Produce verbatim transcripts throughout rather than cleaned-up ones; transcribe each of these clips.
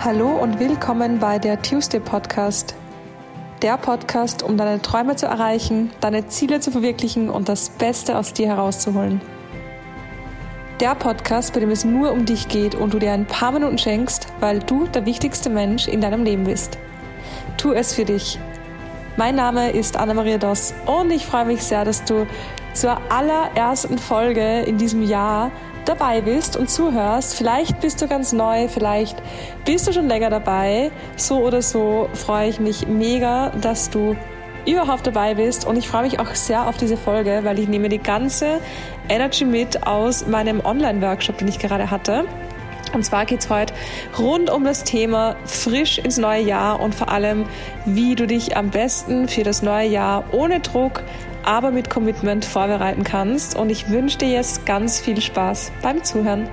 Hallo und willkommen bei der Tuesday Podcast. Der Podcast, um deine Träume zu erreichen, deine Ziele zu verwirklichen und das Beste aus dir herauszuholen. Der Podcast, bei dem es nur um dich geht und du dir ein paar Minuten schenkst, weil du der wichtigste Mensch in deinem Leben bist. Tu es für dich. Mein Name ist Anna-Maria Doss und ich freue mich sehr, dass du zur allerersten Folge in diesem Jahr dabei bist und zuhörst. Vielleicht bist du ganz neu, vielleicht bist du schon länger dabei. So oder so freue ich mich mega, dass du überhaupt dabei bist und ich freue mich auch sehr auf diese Folge, weil ich nehme die ganze Energy mit aus meinem Online-Workshop, den ich gerade hatte. Und zwar geht es heute rund um das Thema frisch ins neue Jahr und vor allem, wie du dich am besten für das neue Jahr ohne Druck, aber mit Commitment vorbereiten kannst. Und ich wünsche dir jetzt ganz viel Spaß beim Zuhören.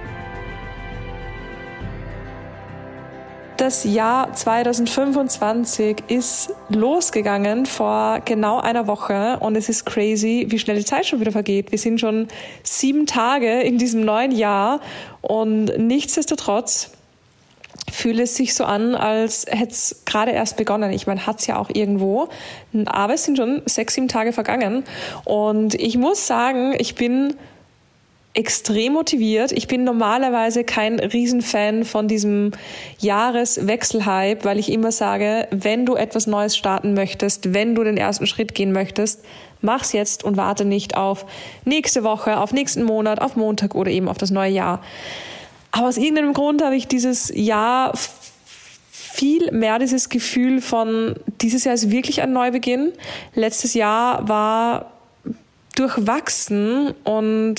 Das Jahr zwanzig fünfundzwanzig ist losgegangen vor genau einer Woche und es ist crazy, wie schnell die Zeit schon wieder vergeht. Wir sind schon sieben Tage in diesem neuen Jahr und nichtsdestotrotz fühlt es sich so an, als hätte es gerade erst begonnen. Ich meine, hat es ja auch irgendwo, aber es sind schon sechs, sieben Tage vergangen und ich muss sagen, ich bin extrem motiviert. Ich bin normalerweise kein Riesenfan von diesem Jahreswechselhype, weil ich immer sage, wenn du etwas Neues starten möchtest, wenn du den ersten Schritt gehen möchtest, mach's jetzt und warte nicht auf nächste Woche, auf nächsten Monat, auf Montag oder eben auf das neue Jahr. Aber aus irgendeinem Grund habe ich dieses Jahr viel mehr dieses Gefühl von, dieses Jahr ist wirklich ein Neubeginn. Letztes Jahr war durchwachsen und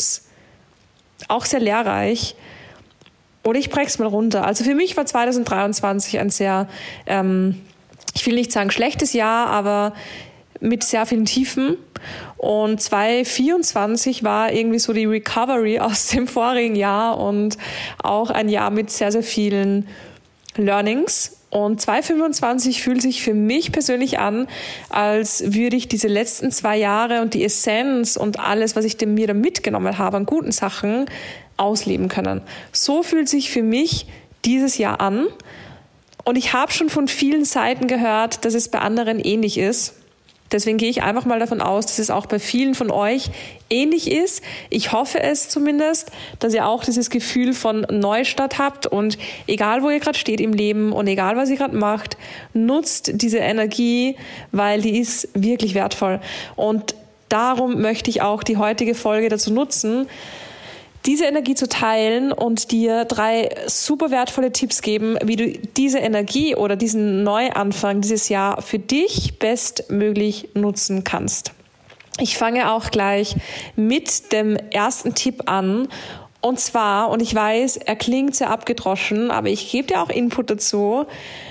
auch sehr lehrreich. Oder ich brech's mal runter. Also für mich war zwanzig dreiundzwanzig ein sehr, ähm, ich will nicht sagen schlechtes Jahr, aber mit sehr vielen Tiefen. Und zwanzig vierundzwanzig war irgendwie so die Recovery aus dem vorigen Jahr und auch ein Jahr mit sehr, sehr vielen Learnings. Und zwanzig fünfundzwanzig fühlt sich für mich persönlich an, als würde ich diese letzten zwei Jahre und die Essenz und alles, was ich mir da mitgenommen habe an guten Sachen, ausleben können. So fühlt sich für mich dieses Jahr an. Und ich habe schon von vielen Seiten gehört, dass es bei anderen ähnlich ist. Deswegen gehe ich einfach mal davon aus, dass es auch bei vielen von euch ähnlich ist. Ich hoffe es zumindest, dass ihr auch dieses Gefühl von Neustart habt und egal, wo ihr gerade steht im Leben und egal, was ihr gerade macht, nutzt diese Energie, weil die ist wirklich wertvoll. Und darum möchte ich auch die heutige Folge dazu nutzen, diese Energie zu teilen und dir drei super wertvolle Tipps geben, wie du diese Energie oder diesen Neuanfang dieses Jahr für dich bestmöglich nutzen kannst. Ich fange auch gleich mit dem ersten Tipp an. Und zwar, und ich weiß, er klingt sehr abgedroschen, aber ich gebe dir auch Input dazu,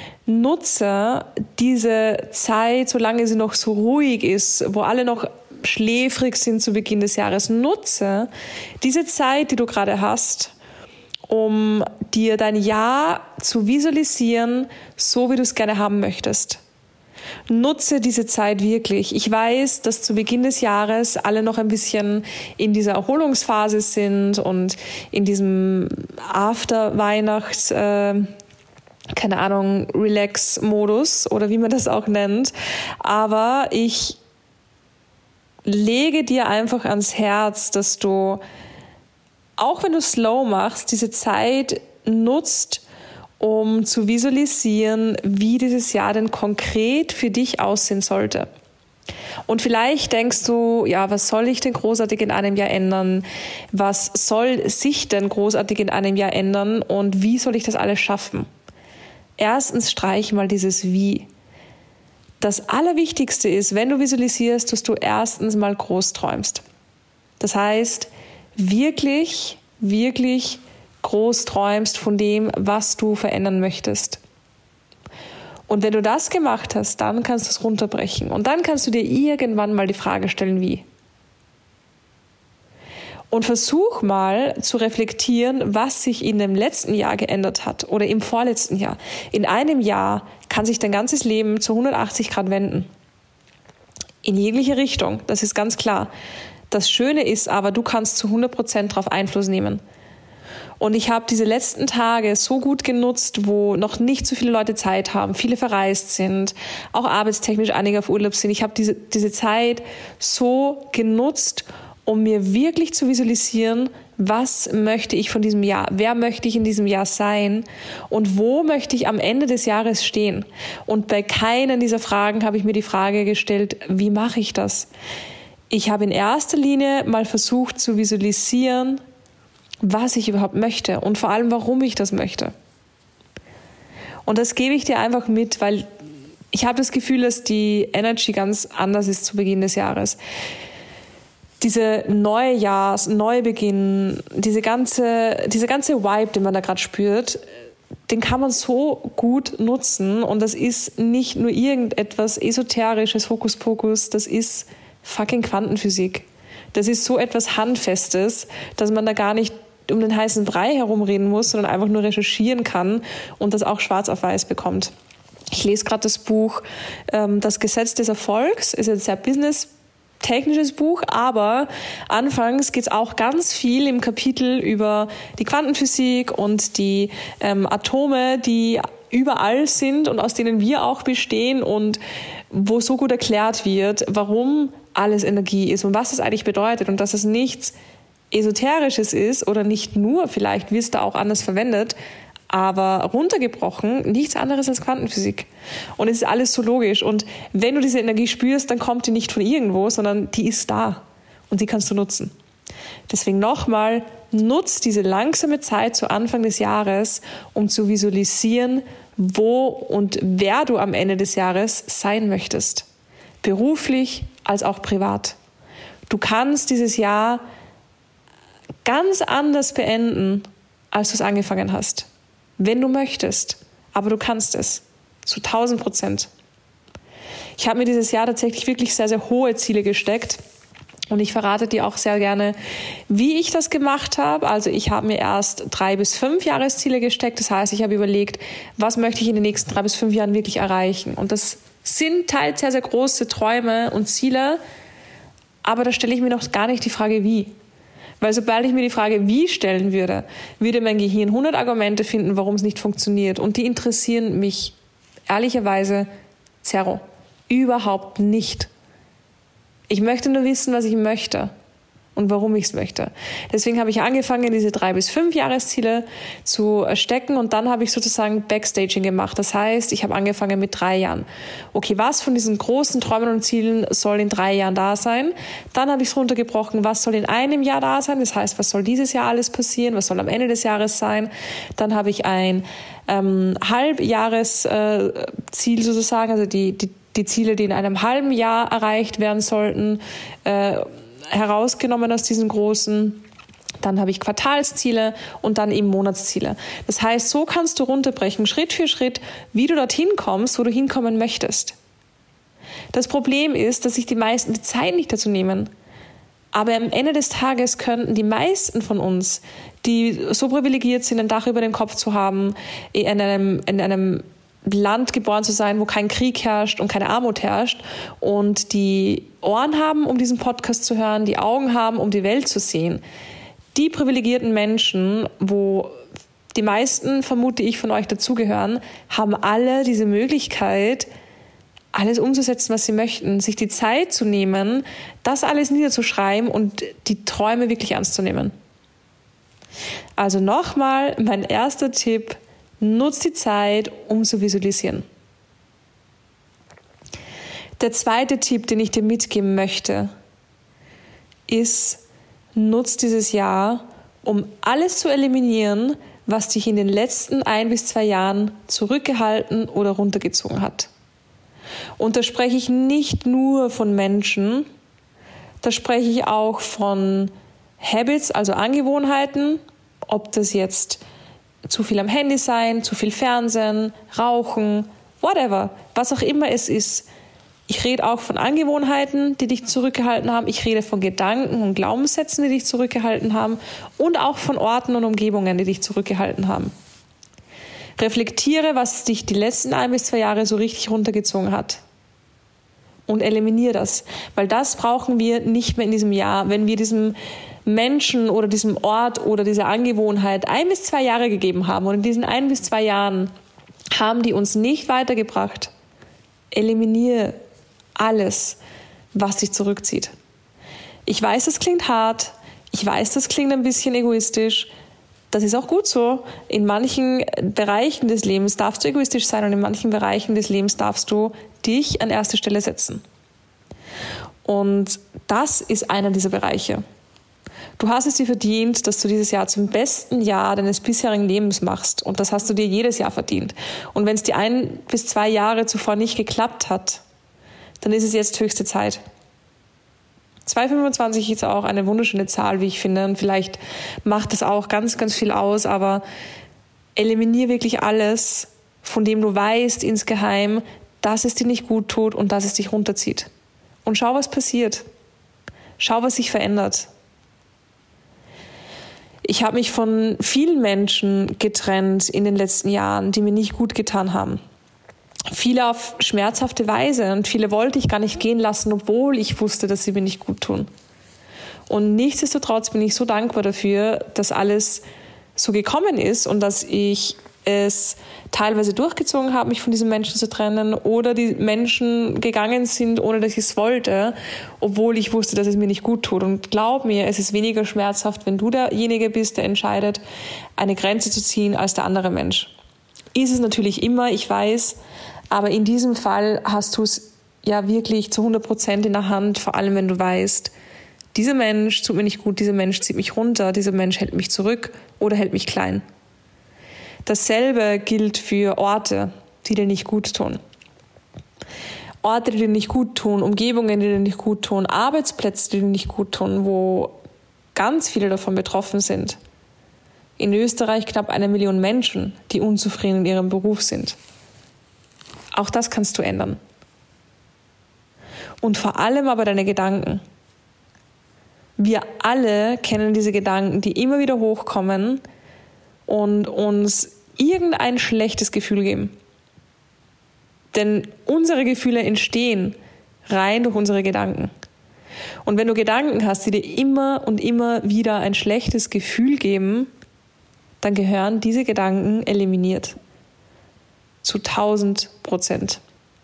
nutze diese Zeit, solange sie noch so ruhig ist, wo alle noch schläfrig sind zu Beginn des Jahres. Nutze diese Zeit, die du gerade hast, um dir dein Jahr zu visualisieren, so wie du es gerne haben möchtest. Nutze diese Zeit wirklich. Ich weiß, dass zu Beginn des Jahres alle noch ein bisschen in dieser Erholungsphase sind und in diesem After-Weihnachts- äh, keine Ahnung, Relax-Modus oder wie man das auch nennt. Aber ich lege dir einfach ans Herz, dass du, auch wenn du slow machst, diese Zeit nutzt, um zu visualisieren, wie dieses Jahr denn konkret für dich aussehen sollte. Und vielleicht denkst du, ja, was soll ich denn großartig in einem Jahr ändern? Was soll sich denn großartig in einem Jahr ändern? Und wie soll ich das alles schaffen? Erstens streich mal dieses Wie. Das Allerwichtigste ist, wenn du visualisierst, dass du erstens mal groß träumst. Das heißt, wirklich, wirklich groß träumst von dem, was du verändern möchtest. Und wenn du das gemacht hast, dann kannst du es runterbrechen. Und dann kannst du dir irgendwann mal die Frage stellen, wie. Und versuch mal zu reflektieren, was sich in dem letzten Jahr geändert hat oder im vorletzten Jahr. In einem Jahr kann sich dein ganzes Leben zu hundertachtzig Grad wenden. In jegliche Richtung, das ist ganz klar. Das Schöne ist aber, du kannst zu hundert Prozent darauf Einfluss nehmen. Und ich habe diese letzten Tage so gut genutzt, wo noch nicht so viele Leute Zeit haben, viele verreist sind, auch arbeitstechnisch einige auf Urlaub sind. Ich habe diese, diese Zeit so genutzt, um mir wirklich zu visualisieren, was möchte ich von diesem Jahr, wer möchte ich in diesem Jahr sein und wo möchte ich am Ende des Jahres stehen. Und bei keiner dieser Fragen habe ich mir die Frage gestellt, wie mache ich das? Ich habe in erster Linie mal versucht zu visualisieren, was ich überhaupt möchte und vor allem, warum ich das möchte. Und das gebe ich dir einfach mit, weil ich habe das Gefühl, dass die Energy ganz anders ist zu Beginn des Jahres. Diese neue Jahrs-, Neubeginn, diese ganze, diese ganze Vibe, den man da gerade spürt, den kann man so gut nutzen. Und das ist nicht nur irgendetwas Esoterisches, Hokuspokus, das ist fucking Quantenphysik. Das ist so etwas Handfestes, dass man da gar nicht um den heißen Brei herumreden muss, sondern einfach nur recherchieren kann und das auch schwarz auf weiß bekommt. Ich lese gerade das Buch ähm, Das Gesetz des Erfolgs, ist jetzt sehr Business- technisches Buch, aber anfangs geht es auch ganz viel im Kapitel über die Quantenphysik und die ähm, Atome, die überall sind und aus denen wir auch bestehen und wo so gut erklärt wird, warum alles Energie ist und was das eigentlich bedeutet und dass es nichts Esoterisches ist oder nicht nur, vielleicht wird es da auch anders verwendet, aber runtergebrochen nichts anderes als Quantenphysik. Und es ist alles so logisch. Und wenn du diese Energie spürst, dann kommt die nicht von irgendwo, sondern die ist da und die kannst du nutzen. Deswegen nochmal, nutz diese langsame Zeit zu Anfang des Jahres, um zu visualisieren, wo und wer du am Ende des Jahres sein möchtest. Beruflich als auch privat. Du kannst dieses Jahr ganz anders beenden, als du es angefangen hast. Wenn du möchtest, aber du kannst es, zu tausend Prozent. Ich habe mir dieses Jahr tatsächlich wirklich sehr, sehr hohe Ziele gesteckt und ich verrate dir auch sehr gerne, wie ich das gemacht habe. Also ich habe mir erst drei bis fünf Jahresziele gesteckt, das heißt, ich habe überlegt, was möchte ich in den nächsten drei bis fünf Jahren wirklich erreichen. Und das sind teils sehr, sehr große Träume und Ziele, aber da stelle ich mir noch gar nicht die Frage, wie. Weil sobald ich mir die Frage, wie stellen würde, würde mein Gehirn hundert Argumente finden, warum es nicht funktioniert. Und die interessieren mich ehrlicherweise zero. Überhaupt nicht. Ich möchte nur wissen, was ich möchte und warum ich es möchte. Deswegen habe ich angefangen, diese drei bis fünf Jahresziele zu stecken und dann habe ich sozusagen Backstaging gemacht. Das heißt, ich habe angefangen mit drei Jahren. Okay, was von diesen großen Träumen und Zielen soll in drei Jahren da sein? Dann habe ich es runtergebrochen, was soll in einem Jahr da sein? Das heißt, was soll dieses Jahr alles passieren? Was soll am Ende des Jahres sein? Dann habe ich ein ähm, Halbjahresziel äh, sozusagen, also die, die, die Ziele, die in einem halben Jahr erreicht werden sollten, äh, herausgenommen aus diesen großen. Dann habe ich Quartalsziele und dann eben Monatsziele. Das heißt, so kannst du runterbrechen, Schritt für Schritt, wie du dorthin kommst, wo du hinkommen möchtest. Das Problem ist, dass sich die meisten die Zeit nicht dazu nehmen. Aber am Ende des Tages könnten die meisten von uns, die so privilegiert sind, ein Dach über dem Kopf zu haben, in einem, in einem Land geboren zu sein, wo kein Krieg herrscht und keine Armut herrscht und die Ohren haben, um diesen Podcast zu hören, die Augen haben, um die Welt zu sehen. Die privilegierten Menschen, wo die meisten, vermute ich, von euch dazugehören, haben alle diese Möglichkeit, alles umzusetzen, was sie möchten, sich die Zeit zu nehmen, das alles niederzuschreiben und die Träume wirklich ernst zu nehmen. Also nochmal, mein erster Tipp: Nutz die Zeit, um zu visualisieren. Der zweite Tipp, den ich dir mitgeben möchte, ist, nutz dieses Jahr, um alles zu eliminieren, was dich in den letzten ein bis zwei Jahren zurückgehalten oder runtergezogen hat. Und da spreche ich nicht nur von Menschen, da spreche ich auch von Habits, also Angewohnheiten, ob das jetzt zu viel am Handy sein, zu viel Fernsehen, Rauchen, whatever, was auch immer es ist. Ich rede auch von Angewohnheiten, die dich zurückgehalten haben. Ich rede von Gedanken und Glaubenssätzen, die dich zurückgehalten haben und auch von Orten und Umgebungen, die dich zurückgehalten haben. Reflektiere, was dich die letzten ein bis zwei Jahre so richtig runtergezogen hat und eliminiere das, weil das brauchen wir nicht mehr in diesem Jahr. Wenn wir diesem Menschen oder diesem Ort oder dieser Angewohnheit ein bis zwei Jahre gegeben haben und in diesen ein bis zwei Jahren haben die uns nicht weitergebracht, eliminiere alles, was dich zurückzieht. Ich weiß, das klingt hart. Ich weiß, das klingt ein bisschen egoistisch. Das ist auch gut so. In manchen Bereichen des Lebens darfst du egoistisch sein und in manchen Bereichen des Lebens darfst du dich an erste Stelle setzen. Und das ist einer dieser Bereiche. Du hast es dir verdient, dass du dieses Jahr zum besten Jahr deines bisherigen Lebens machst. Und das hast du dir jedes Jahr verdient. Und wenn es dir ein bis zwei Jahre zuvor nicht geklappt hat, dann ist es jetzt höchste Zeit. zweihundertfünfundzwanzig ist auch eine wunderschöne Zahl, wie ich finde. Und vielleicht macht das auch ganz, ganz viel aus. Aber eliminiere wirklich alles, von dem du weißt insgeheim, dass es dir nicht gut tut und dass es dich runterzieht. Und schau, was passiert. Schau, was sich verändert. Ich habe mich von vielen Menschen getrennt in den letzten Jahren, die mir nicht gut getan haben. Viele auf schmerzhafte Weise und viele wollte ich gar nicht gehen lassen, obwohl ich wusste, dass sie mir nicht gut tun. Und nichtsdestotrotz bin ich so dankbar dafür, dass alles so gekommen ist und dass ich es teilweise durchgezogen habe, mich von diesen Menschen zu trennen oder die Menschen gegangen sind, ohne dass ich es wollte, obwohl ich wusste, dass es mir nicht gut tut. Und glaub mir, es ist weniger schmerzhaft, wenn du derjenige bist, der entscheidet, eine Grenze zu ziehen, als der andere Mensch. Ist es natürlich immer, ich weiß, aber in diesem Fall hast du es ja wirklich zu hundert Prozent in der Hand, vor allem wenn du weißt, dieser Mensch tut mir nicht gut, dieser Mensch zieht mich runter, dieser Mensch hält mich zurück oder hält mich klein. Dasselbe gilt für Orte, die dir nicht gut tun. Orte, die dir nicht gut tun, Umgebungen, die dir nicht gut tun, Arbeitsplätze, die dir nicht gut tun, wo ganz viele davon betroffen sind. In Österreich knapp eine Million Menschen, die unzufrieden in ihrem Beruf sind. Auch das kannst du ändern. Und vor allem aber deine Gedanken. Wir alle kennen diese Gedanken, die immer wieder hochkommen und uns irgendein schlechtes Gefühl geben. Denn unsere Gefühle entstehen rein durch unsere Gedanken. Und wenn du Gedanken hast, die dir immer und immer wieder ein schlechtes Gefühl geben, dann gehören diese Gedanken eliminiert. Zu tausend Prozent.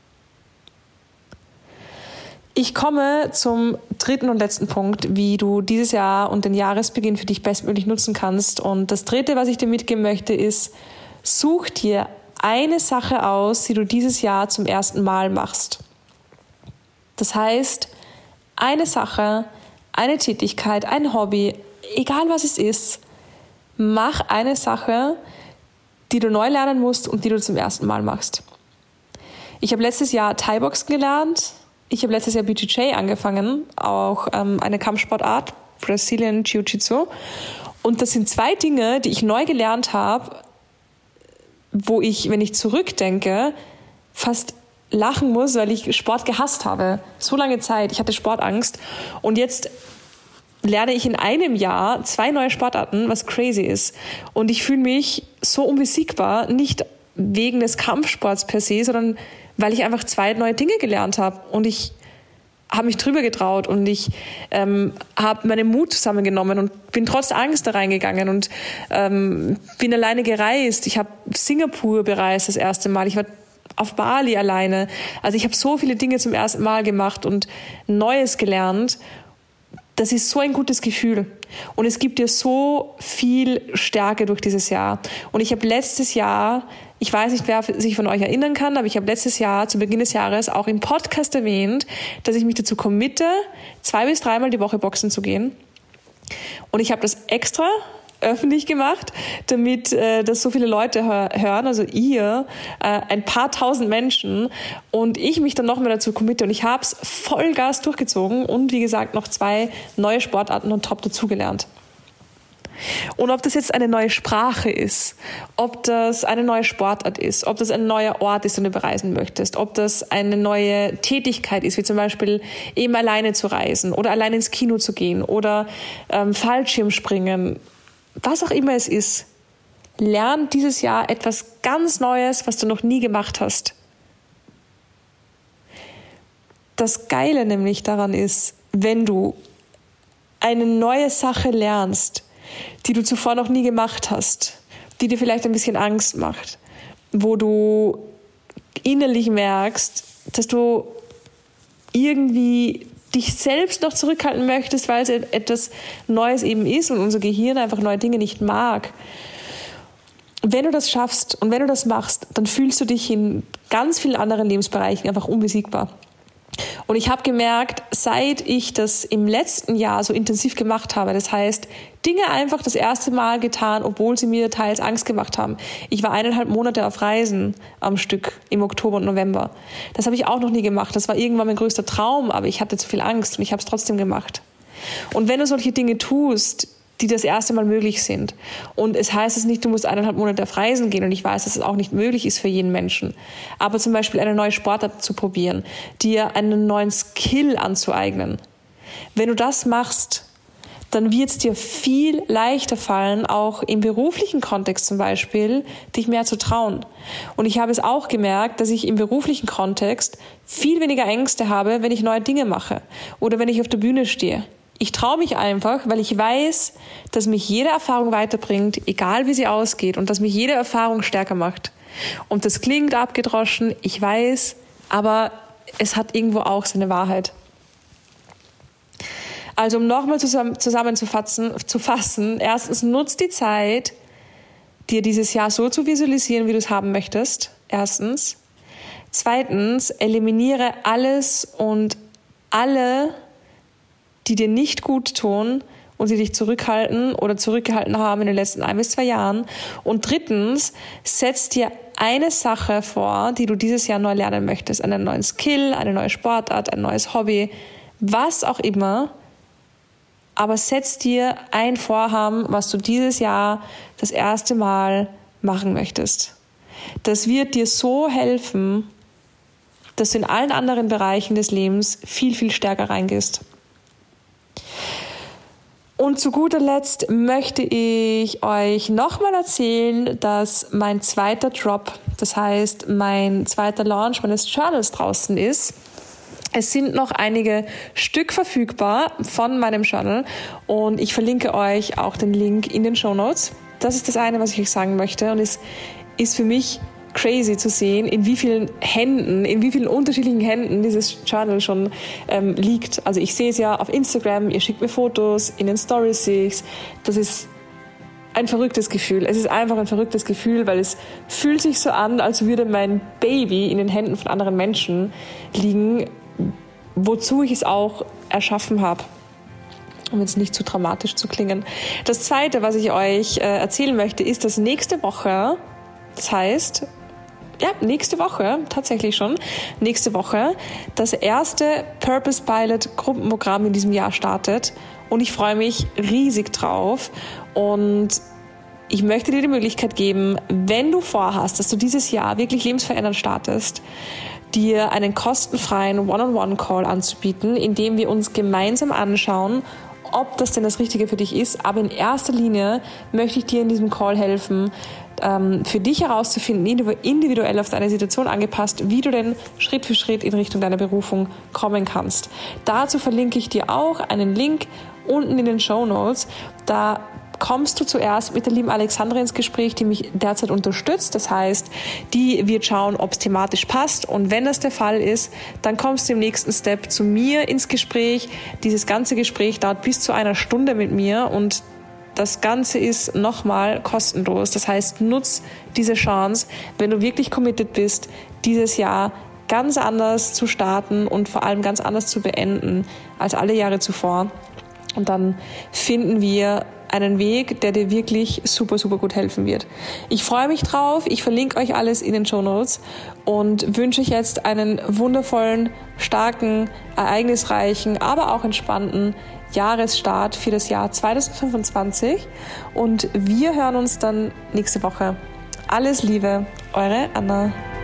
Ich komme zum dritten und letzten Punkt, wie du dieses Jahr und den Jahresbeginn für dich bestmöglich nutzen kannst. Und das dritte, was ich dir mitgeben möchte, ist, such dir eine Sache aus, die du dieses Jahr zum ersten Mal machst. Das heißt, eine Sache, eine Tätigkeit, ein Hobby, egal was es ist, mach eine Sache, die du neu lernen musst und die du zum ersten Mal machst. Ich habe letztes Jahr Thai-Boxen gelernt. Ich habe letztes Jahr B J J angefangen, auch ähm, eine Kampfsportart, Brazilian Jiu-Jitsu. Und das sind zwei Dinge, die ich neu gelernt habe, wo ich, wenn ich zurückdenke, fast lachen muss, weil ich Sport gehasst habe. So lange Zeit, ich hatte Sportangst. Und jetzt lerne ich in einem Jahr zwei neue Sportarten, was crazy ist. Und ich fühle mich so unbesiegbar, nicht wegen des Kampfsports per se, sondern weil ich einfach zwei neue Dinge gelernt habe. Und ich habe mich drüber getraut und ich ähm, habe meinen Mut zusammengenommen und bin trotz Angst da reingegangen und ähm, bin alleine gereist. Ich habe Singapur bereist das erste Mal. Ich war auf Bali alleine. Also ich habe so viele Dinge zum ersten Mal gemacht und Neues gelernt. Das ist so ein gutes Gefühl. Und es gibt dir so viel Stärke durch dieses Jahr. Und ich habe letztes Jahr, ich weiß nicht, wer sich von euch erinnern kann, aber ich habe letztes Jahr, zu Beginn des Jahres, auch im Podcast erwähnt, dass ich mich dazu committe, zwei bis dreimal die Woche boxen zu gehen. Und ich habe das extra öffentlich gemacht, damit äh, das so viele Leute hör- hören, also ihr, äh, ein paar tausend Menschen und ich mich dann noch mehr dazu committe und ich habe es Vollgas durchgezogen und wie gesagt noch zwei neue Sportarten und top dazugelernt. Und ob das jetzt eine neue Sprache ist, ob das eine neue Sportart ist, ob das ein neuer Ort ist, den du bereisen möchtest, ob das eine neue Tätigkeit ist, wie zum Beispiel eben alleine zu reisen oder alleine ins Kino zu gehen oder ähm, Fallschirmspringen, was auch immer es ist, lern dieses Jahr etwas ganz Neues, was du noch nie gemacht hast. Das Geile nämlich daran ist, wenn du eine neue Sache lernst, die du zuvor noch nie gemacht hast, die dir vielleicht ein bisschen Angst macht, wo du innerlich merkst, dass du irgendwie dich selbst noch zurückhalten möchtest, weil es etwas Neues eben ist und unser Gehirn einfach neue Dinge nicht mag. Wenn du das schaffst und wenn du das machst, dann fühlst du dich in ganz vielen anderen Lebensbereichen einfach unbesiegbar. Und ich habe gemerkt, seit ich das im letzten Jahr so intensiv gemacht habe, das heißt, Dinge einfach das erste Mal getan, obwohl sie mir teils Angst gemacht haben. Ich war eineinhalb Monate auf Reisen am Stück im Oktober und November. Das habe ich auch noch nie gemacht. Das war irgendwann mein größter Traum, aber ich hatte zu viel Angst und ich habe es trotzdem gemacht. Und wenn du solche Dinge tust, die das erste Mal möglich sind. Und es heißt es nicht, du musst eineinhalb Monate auf Reisen gehen und ich weiß, dass es auch nicht möglich ist für jeden Menschen. Aber zum Beispiel eine neue Sportart zu probieren, dir einen neuen Skill anzueignen. Wenn du das machst, dann wird es dir viel leichter fallen, auch im beruflichen Kontext zum Beispiel, dich mehr zu trauen. Und ich habe es auch gemerkt, dass ich im beruflichen Kontext viel weniger Ängste habe, wenn ich neue Dinge mache oder wenn ich auf der Bühne stehe. Ich traue mich einfach, weil ich weiß, dass mich jede Erfahrung weiterbringt, egal wie sie ausgeht, und dass mich jede Erfahrung stärker macht. Und das klingt abgedroschen, ich weiß, aber es hat irgendwo auch seine Wahrheit. Also um nochmal zusammen, zusammenzufassen, zu fassen, erstens, nutz die Zeit, dir dieses Jahr so zu visualisieren, wie du es haben möchtest. Erstens. Zweitens, eliminiere alles und alle, die dir nicht gut tun und die dich zurückhalten oder zurückgehalten haben in den letzten ein bis zwei Jahren. Und drittens, setz dir eine Sache vor, die du dieses Jahr neu lernen möchtest. Einen neuen Skill, eine neue Sportart, ein neues Hobby, was auch immer. Aber setz dir ein Vorhaben, was du dieses Jahr das erste Mal machen möchtest. Das wird dir so helfen, dass du in allen anderen Bereichen des Lebens viel, viel stärker reingehst. Und zu guter Letzt möchte ich euch nochmal erzählen, dass mein zweiter Drop, das heißt mein zweiter Launch meines Journals draußen ist. Es sind noch einige Stück verfügbar von meinem Journal und ich verlinke euch auch den Link in den Shownotes. Das ist das eine, was ich euch sagen möchte, und es ist für mich crazy zu sehen, in wie vielen Händen, in wie vielen unterschiedlichen Händen dieses Journal schon ähm, liegt. Also ich sehe es ja auf Instagram, ihr schickt mir Fotos, in den Stories sehe ich es. Das ist ein verrücktes Gefühl. Es ist einfach ein verrücktes Gefühl, weil es fühlt sich so an, als würde mein Baby in den Händen von anderen Menschen liegen, wozu ich es auch erschaffen habe. Um jetzt nicht zu dramatisch zu klingen. Das Zweite, was ich euch äh, erzählen möchte, ist, dass nächste Woche, das heißt, ja, nächste Woche, tatsächlich schon, nächste Woche, das erste Purpose Pilot Gruppenprogramm in diesem Jahr startet. Und ich freue mich riesig drauf. Und ich möchte dir die Möglichkeit geben, wenn du vorhast, dass du dieses Jahr wirklich lebensverändernd startest, dir einen kostenfreien One-on-One-Call anzubieten, in dem wir uns gemeinsam anschauen, ob das denn das Richtige für dich ist. Aber in erster Linie möchte ich dir in diesem Call helfen, für dich herauszufinden, individuell auf deine Situation angepasst, wie du denn Schritt für Schritt in Richtung deiner Berufung kommen kannst. Dazu verlinke ich dir auch einen Link unten in den Shownotes. Da kommst du zuerst mit der lieben Alexandra ins Gespräch, die mich derzeit unterstützt. Das heißt, die wird schauen, ob es thematisch passt. Und wenn das der Fall ist, dann kommst du im nächsten Step zu mir ins Gespräch. Dieses ganze Gespräch dauert bis zu einer Stunde mit mir und das Ganze ist nochmal kostenlos. Das heißt, nutz diese Chance, wenn du wirklich committed bist, dieses Jahr ganz anders zu starten und vor allem ganz anders zu beenden als alle Jahre zuvor. Und dann finden wir einen Weg, der dir wirklich super, super gut helfen wird. Ich freue mich drauf. Ich verlinke euch alles in den Shownotes und wünsche euch jetzt einen wundervollen, starken, ereignisreichen, aber auch entspannten Jahresstart für das Jahr zwanzig fünfundzwanzig. Und wir hören uns dann nächste Woche. Alles Liebe, eure Anna.